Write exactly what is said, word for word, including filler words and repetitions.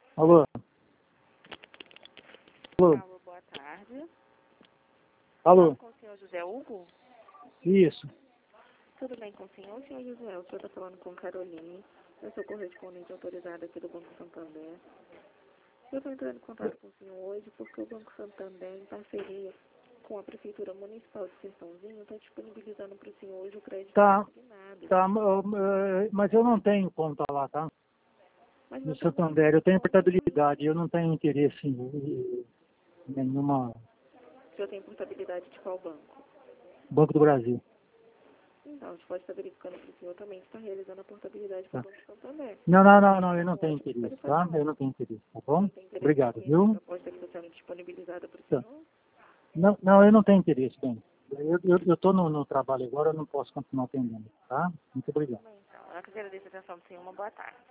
Alô? Alô? Alô, boa tarde. Alô? Falo com o senhor José Hugo? Isso. Tudo bem com o senhor? O senhor José, o senhor está falando com Caroline. Eu sou correspondente autorizada aqui do Banco Santander. Eu estou entrando em contato com o senhor hoje porque o Banco Santander, em parceria com a Prefeitura Municipal de Sertãozinho, está disponibilizando para o senhor hoje o crédito Tá, consignado. tá, eh, mas eu não tenho conta lá, tá? Mas No meu trabalho Santander, eu tenho é conta. portabilidade, eu não tenho interesse em, em nenhuma O senhor tem portabilidade de qual banco? Banco do Brasil. Então, a gente pode estar verificando para o senhor também se está realizando a portabilidade para o Tá. Banco Santander. Não, não, não, não, eu não tenho Pode, pode interesse, tá? falar. Eu não tenho interesse, tá O bom? senhor tem interesse em Obrigado, que essa viu? proposta que está sendo disponibilizada para o Tá. senhor? Não, não, eu não tenho interesse, bem. Eu estou eu, eu tô no, no trabalho agora, eu não posso continuar atendendo, tá? Muito obrigado. Então, eu que agradeço a atenção do senhor. Uma boa tarde.